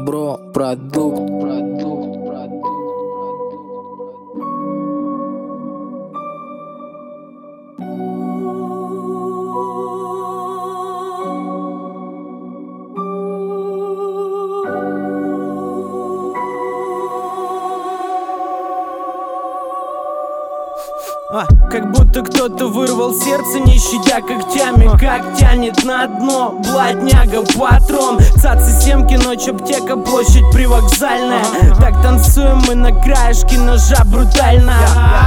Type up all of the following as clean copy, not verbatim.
бро, продукт. Как будто кто-то вырвал сердце, не щадя когтями. Как тянет на дно, бладняга, патрон. Цацы, семки, ночь, аптека, площадь привокзальная. Так танцуем мы на краешке ножа брутально.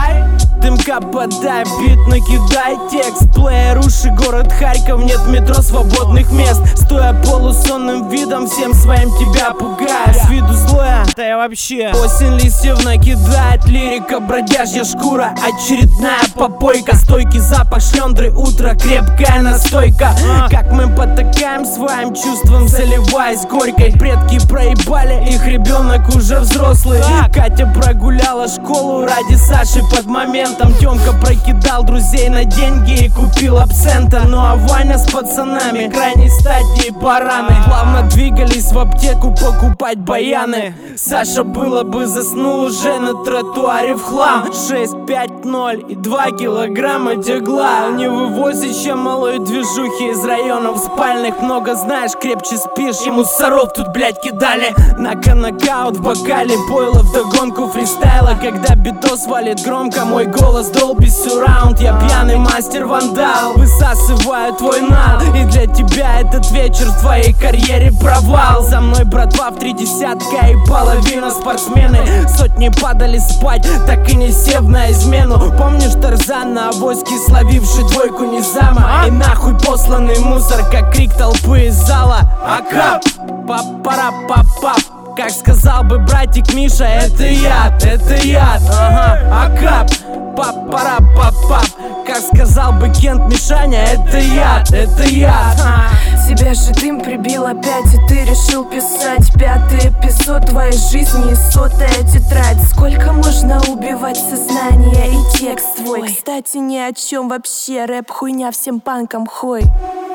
Дымка подай, бит накидай текст. Плеер, уши, город Харьков, нет метро, свободных мест. Стоя полусонным видом, всем своим тебя пугаю. С виду злое, да я вообще. Осень листьев накидает, лирика, бродяжья шкура. Очередная попойка, стойкий запах шлендры, утро, крепкая настойка. Как мы потакаем своим чувством, заливаясь горькой. Предки проебали, их ребенок уже взрослый. Катя прогуляла школу ради Саши под момент. Тёмка прокидал друзей на деньги и купил абсента. Ну а Ваня с пацанами крайней стадии бараны плавно двигались в аптеку покупать баяны. Саша было бы заснул уже на тротуаре в хлам. 6, 5, 0 и 2 килограмма дегла. Не вывозит чем малой движухи из районов спальных. Много знаешь, крепче спишь. И мусоров тут, блять, кидали. Нокаут в бокале, пойло вдогонку фристайла. Когда битос валит громко, мой голос Dolby Surround. Я пьяный мастер-вандал, высасываю твой нал. И для тебя этот вечер в твоей карьере провал. За мной братва в 30 и половина спортсмены. Сотни падали спать, так и не сев на измену. Помнишь Тарзан на авоське, словивший двойку Низама? И нахуй посланный мусор, как крик толпы из зала. Акап, пап-пара-пап-пап. Как сказал бы братик Миша, это яд, Акап, пап-пара-пап-пап. Как сказал бы Кент Мишаня, это яд. Тебя же дым прибил опять, и ты решил писать 5-й эпизод твоей жизни и 100-я тетрадь. Сколько можно убивать сознание и текст твой? Кстати, ни о чем вообще, рэп хуйня, всем панкам хой.